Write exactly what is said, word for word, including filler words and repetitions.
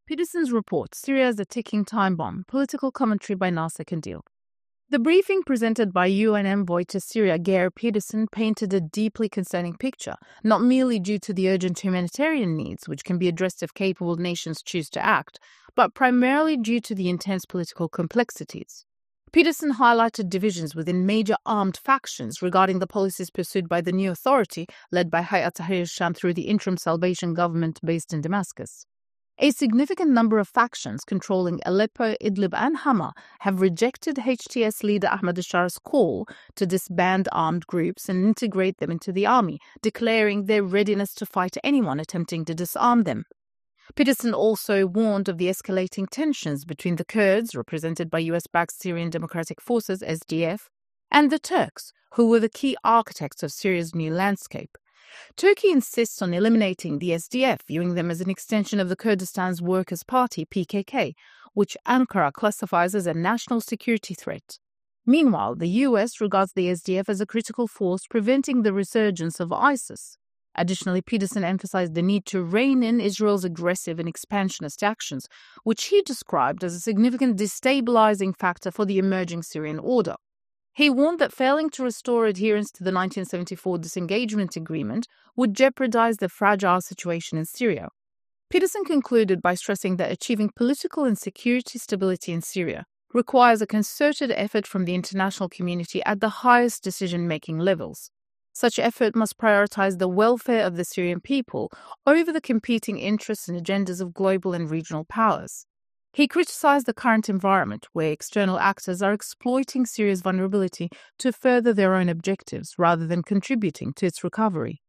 Peterson's report, Syria as a ticking time bomb, political commentary by Nasser Kandil. The briefing presented by U N envoy to Syria, Geir Peterson, painted a deeply concerning picture, not merely due to the urgent humanitarian needs, which can be addressed if capable nations choose to act, but primarily due to the intense political complexities. Peterson highlighted divisions within major armed factions regarding the policies pursued by the new authority, led by Hayat Tahrir al-Sham through the interim Salvation government based in Damascus. A significant number of factions controlling Aleppo, Idlib and Hama have rejected H T S leader Ahmad al-Shar's call to disband armed groups and integrate them into the army, declaring their readiness to fight anyone attempting to disarm them. Peterson also warned of the escalating tensions between the Kurds, represented by U S-backed Syrian Democratic Forces S D F, and the Turks, who were the key architects of Syria's new landscape. Turkey insists on eliminating the S D F, viewing them as an extension of the Kurdistan's Workers' Party, P K K, which Ankara classifies as a national security threat. Meanwhile, the U S regards the S D F as a critical force preventing the resurgence of ISIS. Additionally, Peterson emphasized the need to rein in Israel's aggressive and expansionist actions, which he described as a significant destabilizing factor for the emerging Syrian order. He warned that failing to restore adherence to the nineteen seventy-four disengagement agreement would jeopardize the fragile situation in Syria. Peterson concluded by stressing that achieving political and security stability in Syria requires a concerted effort from the international community at the highest decision-making levels. Such effort must prioritize the welfare of the Syrian people over the competing interests and agendas of global and regional powers. He criticized the current environment where external actors are exploiting Syria's vulnerability to further their own objectives rather than contributing to its recovery.